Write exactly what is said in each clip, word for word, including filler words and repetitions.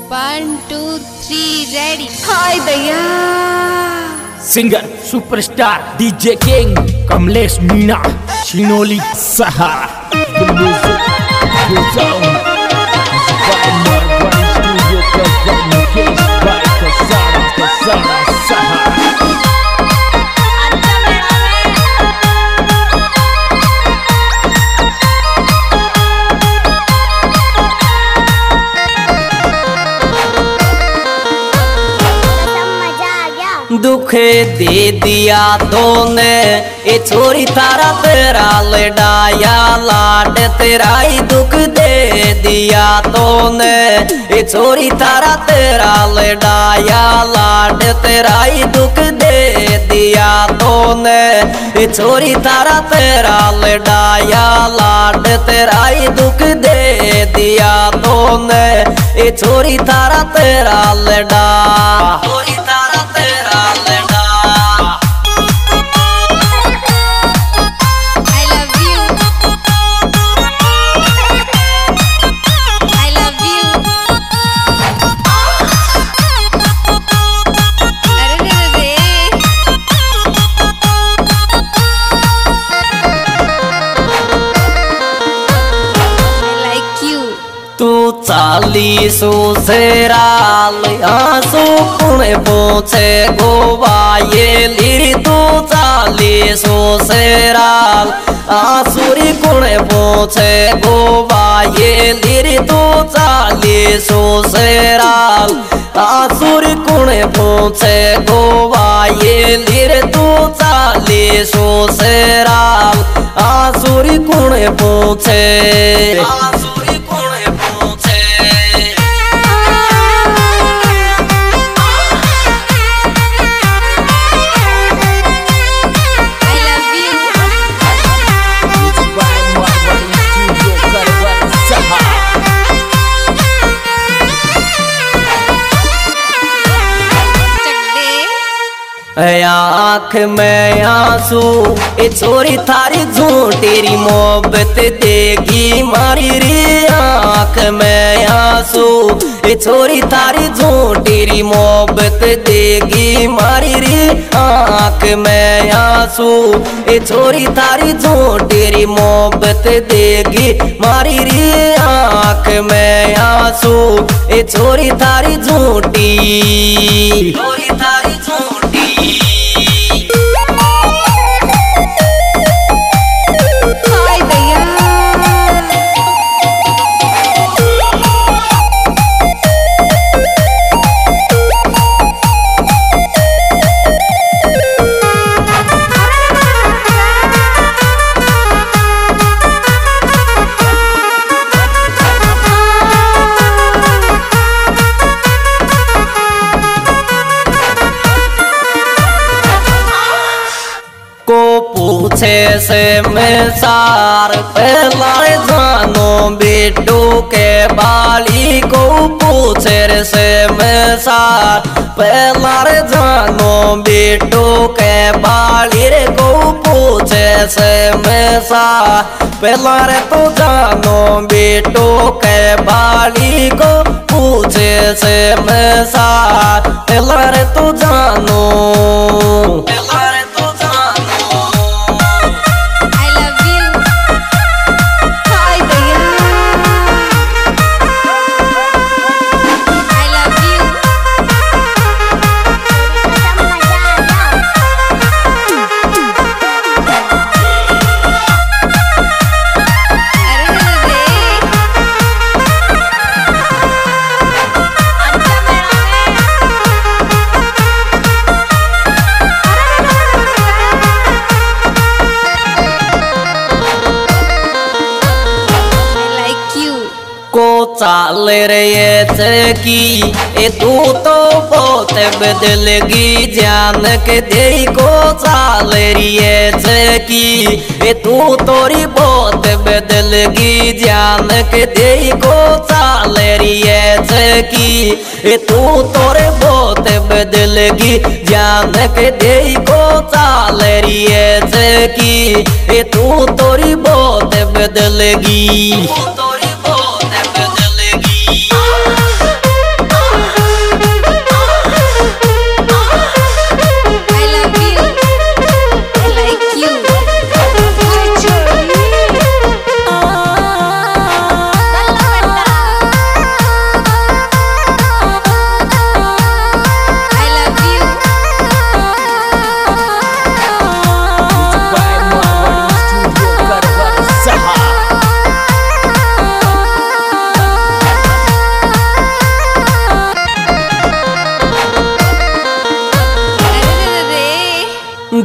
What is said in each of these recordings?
One, two, three, ready. Hi, Daya. Singer, superstar, D J King, Kamlesh Meena, Shinoli Sahara. The music goes on. Inspired by One Studio, Communication by Kasara, Kasara, Sahara. दुखे दे दिया तूने ये छोरी तारा तेरा लड़ाया लाड तेरा ही दुख दे दिया तूने ये छोरी तारा तेरा लड़ाया लाड तेरा ही दुख दे दिया तूने ये छोरी तारा तेरा लड़ाया लाड तेरा ही दुख दे दिया तूने ये छोरी तारा तेरा लड़ा छोरी तारा तेरा चालीसो सेराल आंसू पुणे पोछे गोवाये ली तू चालीसो सेराल आंसुरी कुणे पोछे गोवाये ली तू चालीसो सेराल आंसुरी कुणे पोछे गोवाये ली तू चालीसो सेराल आंसुरी कुणे पोछे आँख में आंसू ए छोरी थारी झूठी मोहब्बत देगी मारी रे आँख में आंसू ए छोरी थारी झूठी मोहब्बत देगी मारी रे आँख में आंसू ए छोरी थारी झूठी मोहब्बत देगी मारी रे आँख में आंसू ए छोरी थारी झूठी छोरी थारी झूठी पूछे से मैं सार पहला जानो बेटू के बाली को पूछे से मैं सार पहला जानो बेटू के बाली रे को पूछे से मैं सार पहला रे तो जानो बेटू के बाली को पूछे से मैं सार पहला रे तो जानो पहला रे तो चाल रे की ए तू तो बहुत बदलगी जान के दे को चाल रे की ए तू तोरी बहुत बदलगी जान के दे को चाल रे की ए तू तोरे बहुत बदलगी जान के दे को चाल रे की ए तू तोरी बहुत बदलगी तोरी बहुत बदलगी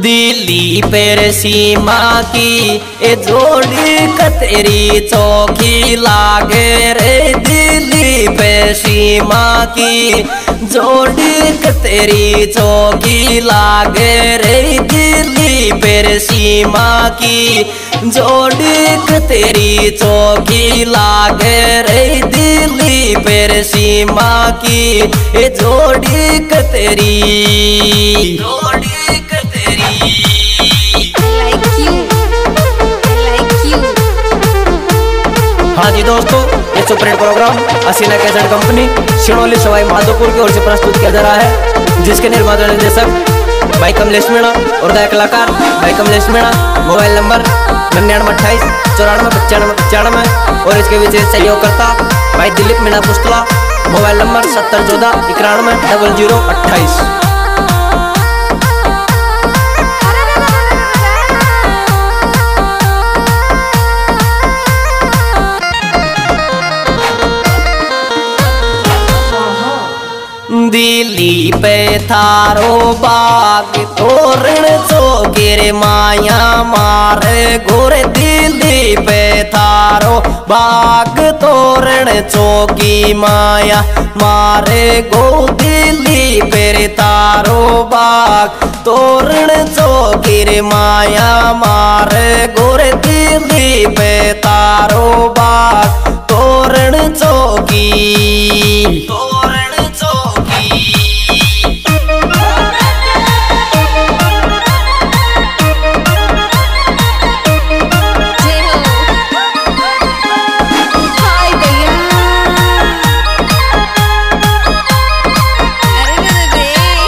दिल्ली पर सीमा की ए जोड़ी कतरी चौकी लागे रे। दिल्ली पे सीमा की जोड़ी कतरी चौकी लागे रे। दिल्ली पर सीमा की जोड़ी कतरी चौकी लागे रे। दिल्ली पर सीमा की ए जोड़ी कतरी जोड़ी like you, like you. हाँ जी दोस्तों, ये superhit program Haseena cassette company Sinoli Sawai Madhopur की ओर से प्रस्तुत किया जा रहा है, जिसके निर्माता निर्देशक भाई कमलेश मीणा और गायक कलाकार भाई कमलेश मीणा। मोबाइल नंबर निन्यानवे अट्ठाईस चौरानवे पचानवे पचानवे और इसके विशेष सहयोगकर्ता भाई दिलीप मीणा पुस्तला। मोबाइल नंबर सत्तर चौदह इक्यानवे डबल जीरो अट्ठाईस। दिल्ली पे थारो बाग तोरण चौकीर माया मारे गोरे। दिल्ली पे थारो बाग तोरण चौकी माया मारे गो। दिल्ली पे तारो बाग तोरण चौकीर माया मारे गोरे। दिल्ली पे तारो बाग तोरण चौकी तोरण चौकी। जय हो। हाय भैया। अरे रे रे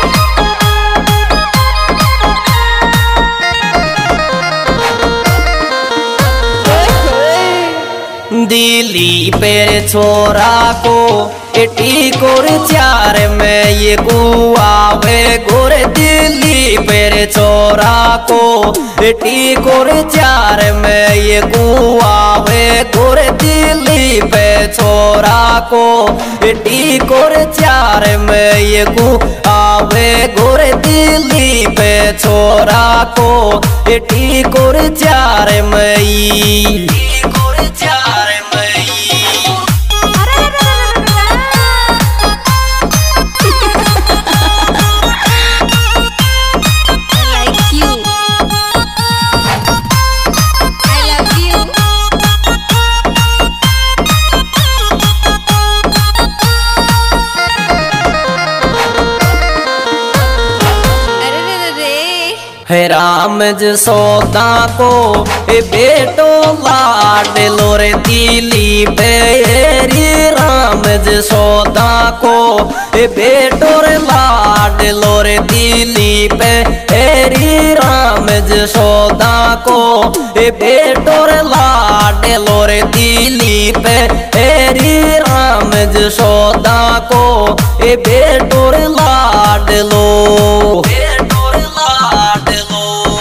रे। दिल्ली पे छोरा को एटी कोर चार में ये गुआवे गोरे। दिल्ली पे छोरा को एटी कोर चार में ये गुआवे गोरे। दिल्ली पे छोरा को एटी कोर चार में ये गुआवे गोरे। दिल्ली पे छोरा को एटी कोर चार में ई कोर चार में Like you. I love you. अरे रे रे रे। है राम जसोदा को ए बेटो लाड लोरे। दिल्ली पे राम जसोदा को ए बेटो रे लाड लोरे। दिल्ली पे राम जसोदा को ए बेटो रे लाड लोरे। दिल्ली पे राम जसोदा को ए बेटो रे लाड लो बेटो रे लाड लो।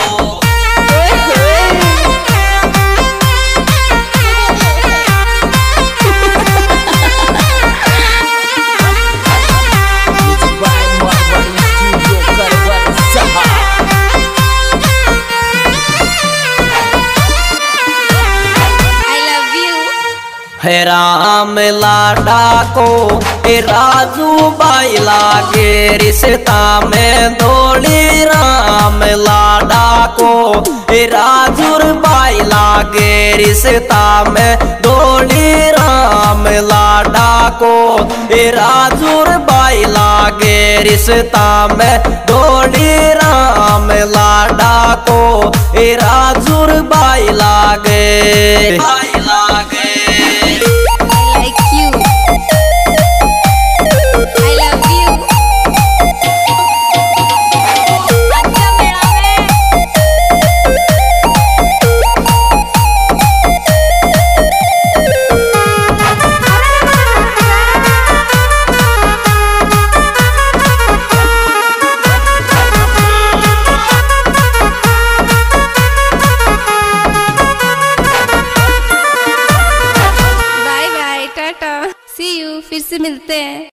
I love you. है राम लाडा को ए राजू बाई लागे रिश्ता में दौड़ी। राम लाडा को ए राजूर बाई लागे रिश्ता में दौड़ी। राम लाडा को ए राजूर बाई लागे रिश्ता में दौड़ी। राम लाडा को ए राजूर बाई लागे बाई लागे। I like you. I love you. अच्छा मेरा में। Bye bye tata see you, फिर से मिलते हैं।